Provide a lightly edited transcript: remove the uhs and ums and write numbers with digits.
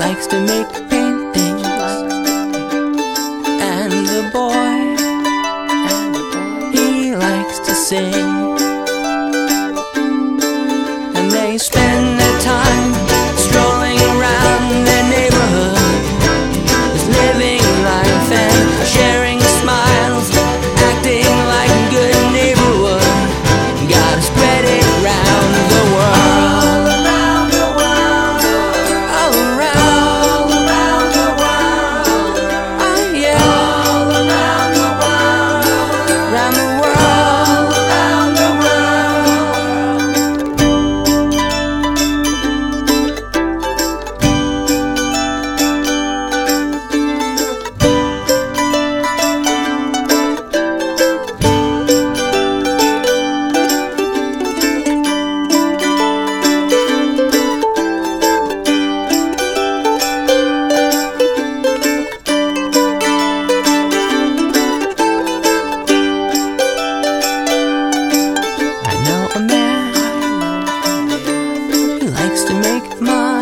likes to make paintings, and the boy, he likes to sing. And they spend their time strolling around their neighborhood, just living life and sharing smiles, acting like a good neighbor would. Gotta spread it round the world, all around the world, oh yeah, all around the world, around the world, around the a man, he likes to make money.